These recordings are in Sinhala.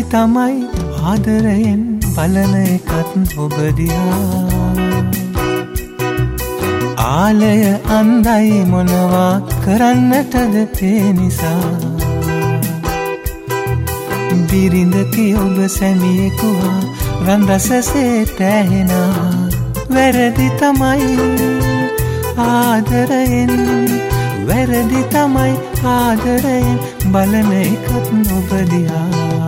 තමයි ආදරයෙන් බලන එකත් ඔබ දිහා. ආලය අන්දයි මොනවා කරන්නටද ඒ නිසා. බිරිඳකි ඔබ සැමියෙකුවා රන් රසසේ පැහෙනා. වැරදි තමයි ආදරයෙන්, වැරදි තමයි ආදරයෙන් බලන එකත් ඔබ දිහා.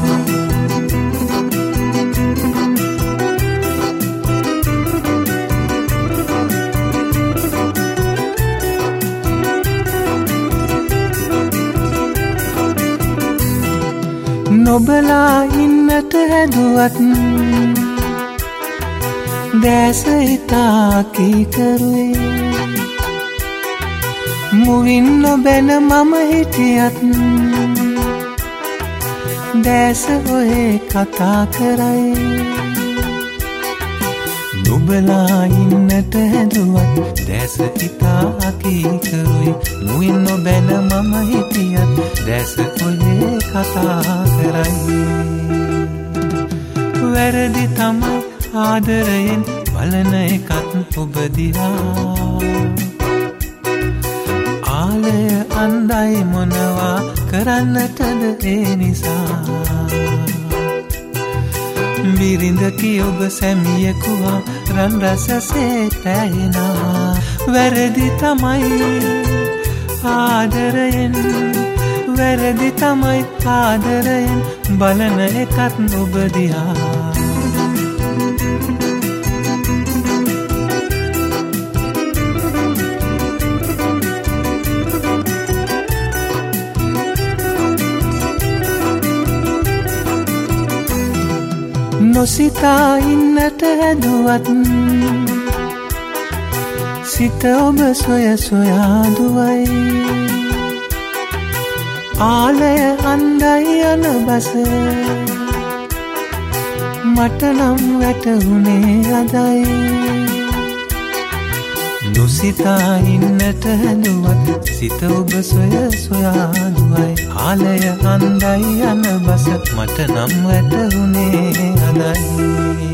නොබලා ඉන්නට හැදුවත් දැස හිතා කීකරුවේ. මුවින් නොබැන මම හිටියත් දැස ඔයේ කතා කරයි. නොබලා ඉන්නට හැදුවත් දැස හිතා කීකරුවේ. මුවින් නොබැන මම හිටියත් දැස ඔයේ කතා කරයි. වැරදි තමයි ආදරයෙන් බලන එකත් ඔබ දිහා. ආලය අන්දයි මොනවා කරන්නටද ඒ නිසා. බිරිඳකි ඔබ සැමියෙකුවා රන් රසසේ පැහෙනා. වැරදි තමයි ආදරයෙන්, වැරදි තමයි ආදරයෙන් බලන එකත් ඔබ දිහා. නොසිතා ඉන්නට හැදුවත් සිත ඔබ සොය සොයා දුවයි. ආලය අන්දයි යන බස මට නම් වැටහුණේ අදයි. නොසිතා ඉන්නට හැදුවත් සිත ඔබ සොය සොයා දුවයි. ආලය අන්දයි යන බස මට නම් වැටහුණේ අදයි.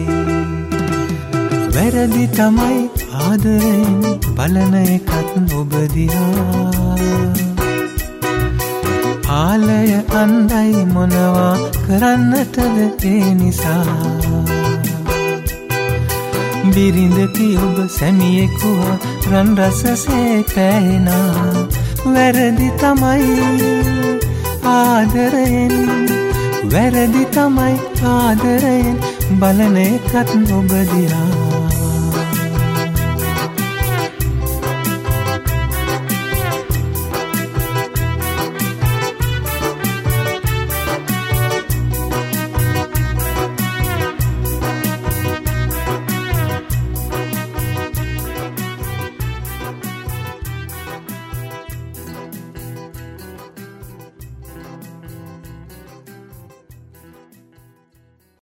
වැරදි තමයි ආදරයෙන් බලන එකත් ඔබ දිහා. ආලය අන්දයි මොනවා කරන්නටද ඒ නිසා. බිරිඳකි ඔබ සැමියෙකුවා රන් රසසේ පැහෙනා. වැරදි තමයි ආදරයෙන්, වැරදි තමයි ආදරයෙන් බලන එකත් ඔබ දිහා.